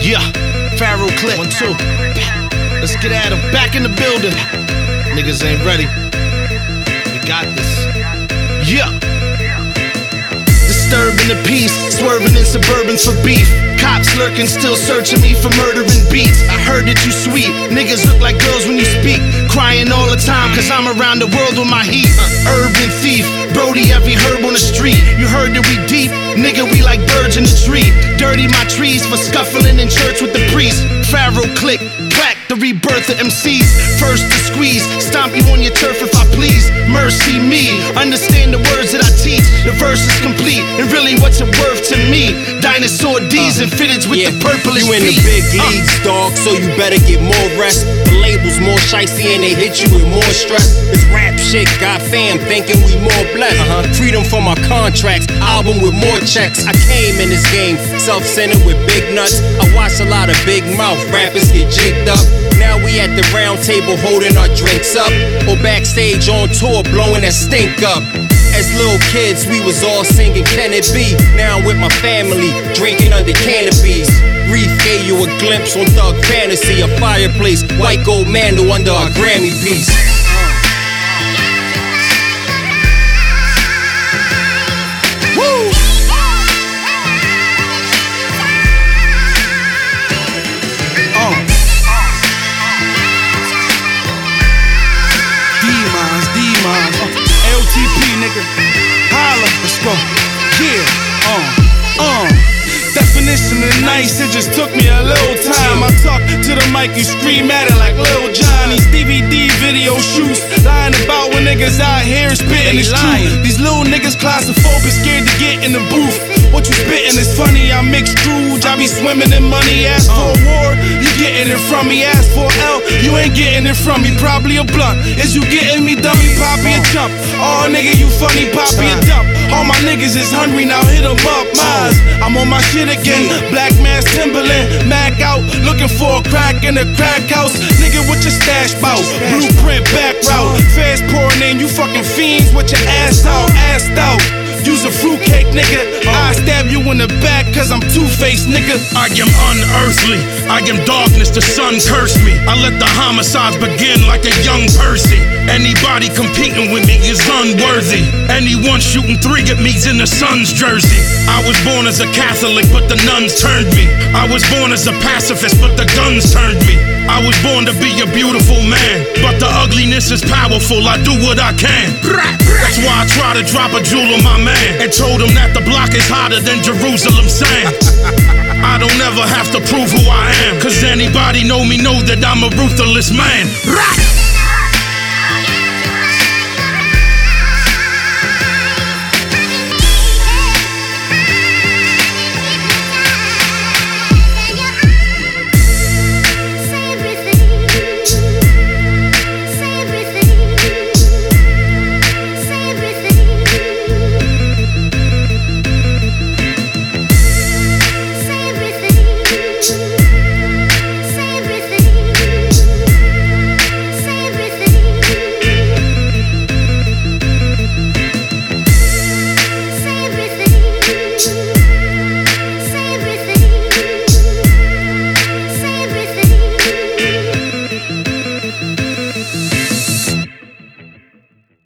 Yeah, Pharaoh Clip. 1, 2. Let's get at him. Back in the building. Niggas ain't ready. We got this. Yeah. Disturbing the peace, swerving in Suburbans for beef. Cops lurking, still searching me for murdering beats. I heard that you sweet, niggas look like girls when you speak. Crying all the time, cause I'm around the world with my heat. Urban thief, Brody every herb on the street. You heard that we deep, nigga we like birds in the tree. Dirty my trees for scuffling in church with the priest. Pharaoh Click, clack, the rebirth of MCs. First to squeeze, stomp you on your turf if I please. Mercy me, understand the words that I teach. The verse is complete, and really what's it worth to me? Dinosaur D's and fitteds with the purplish You in the big leagues, dog, so you better get more rest. The labels more shicey and they hit you with more stress. This rap shit got fam thinking we more blessed. Freedom from our contracts, album with more checks. I came in this game self-centered with big nuts. I watched a lot of big mouth rappers get jigged up. Now we at the round table holding our drinks up, or backstage on tour blowing that stink up. As little kids, we was all singing Can It Be? Now I'm with my family, drinking under canopies. Reef gave you a glimpse on Thug Fantasy, a fireplace, white gold mandel under our Grammy piece. Woo! D-Mons, LTP, nigga. Holla, let's go. Yeah, Definition of nice, it just took me a little time. I talk to the mic, you scream at it like Lil Johnny's DVD video shoots. Lying about when niggas out here spitting is true. These little niggas claustrophobic, scared to get in the booth. What you spitting is funny, I mix Scrooge. I be swimming in money, ask for a war, you getting it from me. Ask for L, you ain't getting it from me. Probably a blunt, is you getting me dummy? Poppy a jump, oh nigga you funny, Poppy a dump. All my niggas is hungry, now hit them up. Mines, I'm on my shit again. Black Mass Timberland, Mac out, looking for a crack in a crack house. Nigga, what your stash bout? Blueprint back route, fast pouring in, you fucking fiends with your ass out, assed out. Use a fruitcake, nigga. I stab you in the back, cause I'm two-faced, nigga. I am unearthly, I am darkness, the sun cursed me. I let the homicides begin like a young Percy. Anybody competing with me is unworthy. Anyone shooting 3 at me's in the Sun's jersey. I was born as a Catholic, but the nuns turned me. I was born as a pacifist, but the guns turned me. I was born to be a beautiful man, but the ugliness is powerful, I do what I can. That's why I try to drop a jewel on my man and told him that the block is hotter than Jerusalem sand. I don't ever have to prove who I am, cause anybody know me know that I'm a ruthless man.